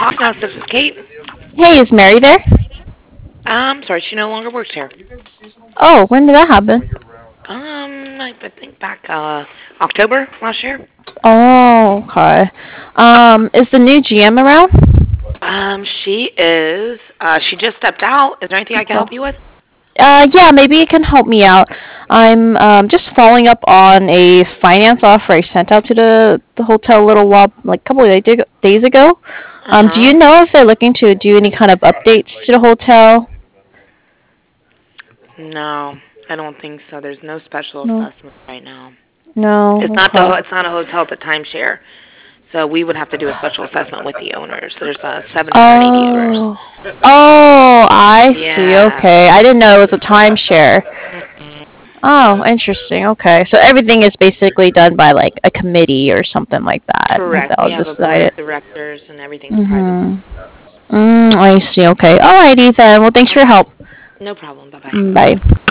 House. This is Kate. Hey, is Mary there? Sorry, she no longer works here. Oh, when did that happen? I think back October last year. Oh, okay. Is the new GM around? She is. She just stepped out. Is there anything I can help Oh. you with? Yeah, maybe you can help me out. I'm just following up on a finance offer I sent out to the hotel a little while, like a couple of days ago. Uh Do you huh. know if they're looking to do any kind of updates to the hotel? No, I don't think so. There's no special No. assessment right now. No. It's not Okay. It's not a hotel. It's a timeshare. So we would have to do a special assessment with the owners. There's 780 owners. Oh. Oh, I see. Yeah. Okay. I didn't know it was a timeshare. Mm-mm. Oh, interesting. Okay. So everything is basically done by like a committee or something like that. Like Correct. We they'll have a board decide of it. directors and everything's private. Mhm. I see. Okay. Alrighty then. Well, thanks for your help. No problem. Bye bye. Bye.